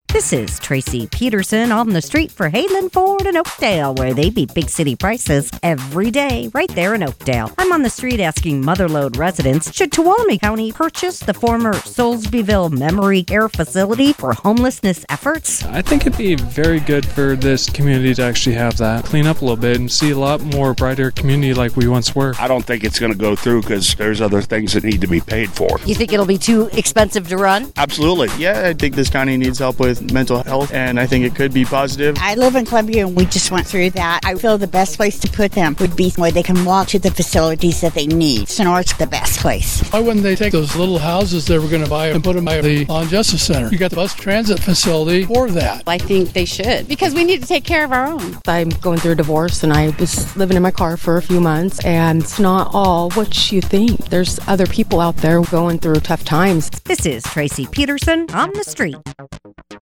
This is Tracy Peterson on the street for Hayland Ford in Oakdale, where they beat big city prices every day right there in Oakdale. I'm on the street asking Motherlode residents, should Tuolumne County purchase the former Soulsbyville Memory Care Facility for homelessness efforts? I think it'd be very good for this community to actually have that. Clean up a little bit and see a lot more brighter community like we once were. I don't think it's going to go through because there's other things that need to be paid for. You think it'll be too expensive to run? Absolutely. Yeah, I think this county needs help with mental health, and I think it could be positive. I live in Columbia, and we just went through that. I feel the best place to put them would be where they can walk to the facilities that they need. Sonora's the best place. Why wouldn't they take those little houses they were going to buy and put them by the Law and Justice Center? You got the bus transit facility for that. I think they should, because we need to take care of our own. I'm going through a divorce, and I was living in my car for a few months, and it's not all what you think. There's other people out there going through tough times. This is Tracy Peterson on the street.